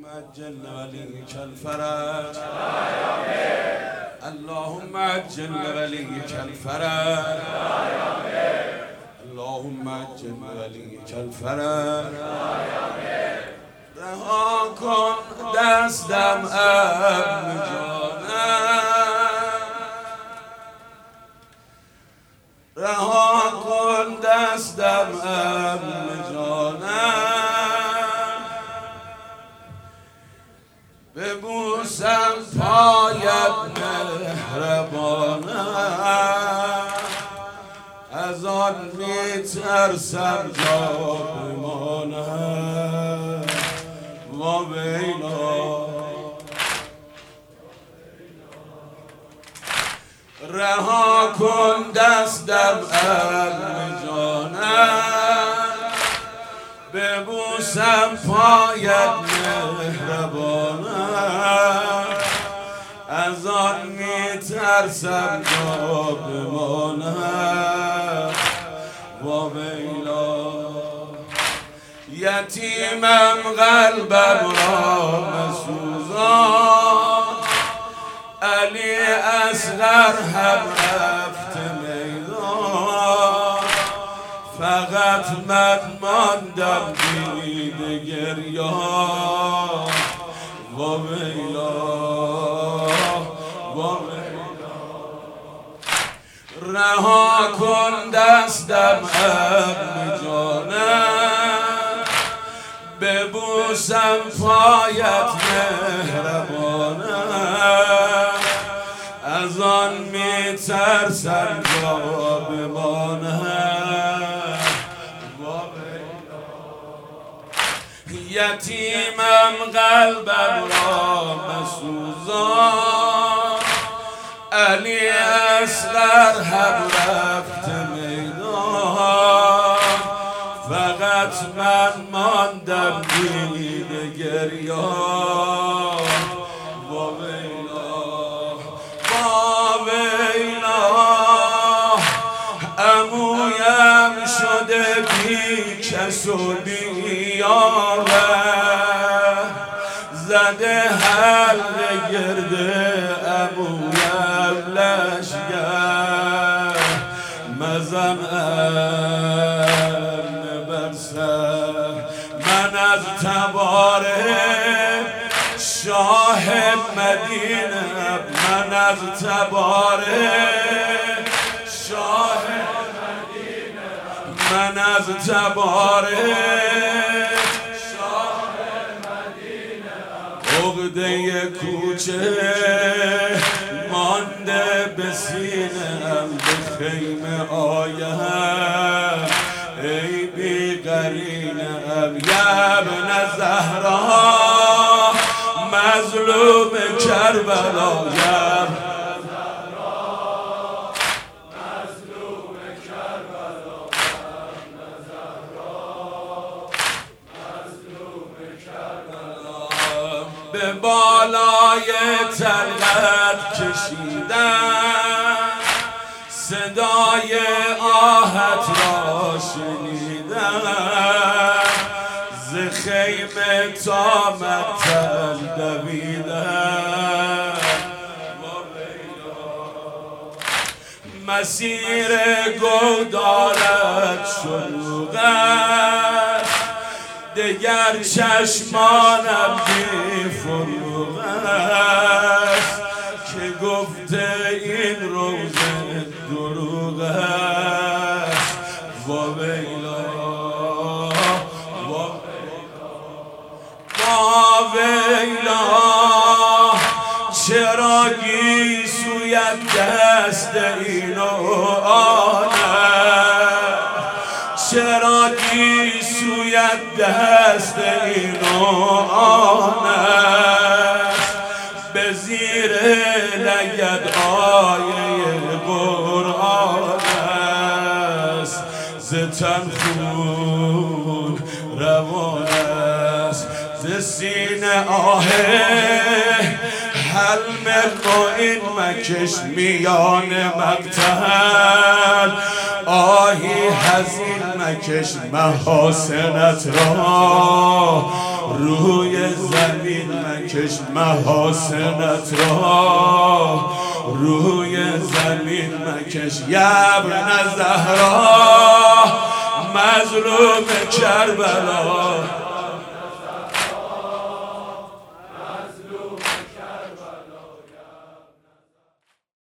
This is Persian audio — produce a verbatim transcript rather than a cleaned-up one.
عجل وليك الفرج اللهم عجل وليك الفرج اللهم عجل وليك الفرج رها کن دستم ابن جانم رها کن دستم ابن جانم ببوسم پایت مهربانم از آن میترسم جا بمانم و ویلا رها کن دستم ابن جانم ببوسم پایت مهربانم از آن میترسم جا بمانم و ویلا یتیمم قلبم را مسوزان علی اصغر هم رفت میدان فقط من ماندم دیده گریان و ویلا و ویلا رها کن دستم ابن جانم ببوسم پایت مهربانم از آن میترسم جا بمانم یتیمم قلبم را مسوزان علی اصغر هم رفت میدان فقط من ماندم دیده گریان و ویلا و ویلا عمویم شده بی کس و بی یاره زده حلقه گرده عمویم لشگر مزن من از تباره شاه مدینه من از تباره شاه مدینه من از تباره شاه مدینه عقده کوچه مانده به سینه‌ام به خیمه آیم ای بی قرینم یا ابن زهرا مظلوم کربلا یا مظلوم کربلا مظلوم کربلا به بالای طلعت کشیدن صدای آهت را شنیدم ز خیمه تا مطل دویدم مسیر گودالت شلوغ است دگر چشمانم بی فروغ است که گفته این روزه دروغ است و ویلا و ویلا چرا گیسویت دست اینو آنم چرا گیسویت دست اینو آنم به زیر لگد آیه قرآن است ز تن خون روان است ز سینه آه حلم این مکش میان مقتل آهی حزین مکش محاسنت را روی زمین مکش محاسنت را، روی زمین مکش یبن زهرا، مظلوم کربلا.